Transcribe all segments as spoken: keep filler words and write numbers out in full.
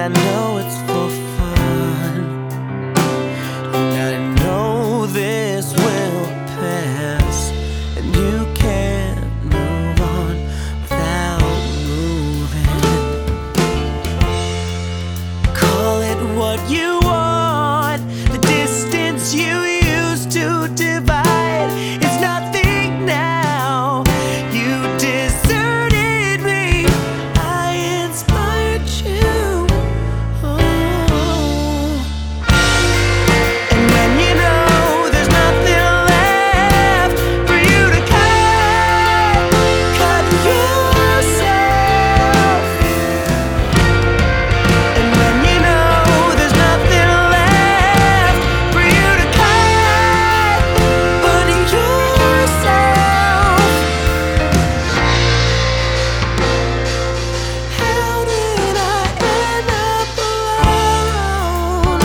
I know it's for fun, and I know this will pass, and you can't move on without moving. Call it what you want. The distance you used to divide is nothing now. You deserted me, I inspired you. Oh. And when you know there's nothing left for you to cut, cut yourself. And when you know there's nothing left for you to cut but yourself. How did I end up alone?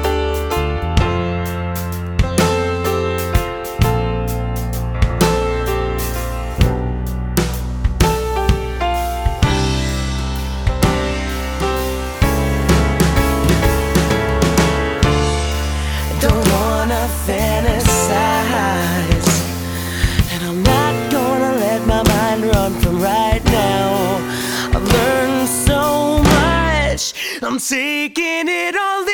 Don't wanna fantasize, and I'm not gonna let my mind run from right now. I've learned so much, I'm taking it all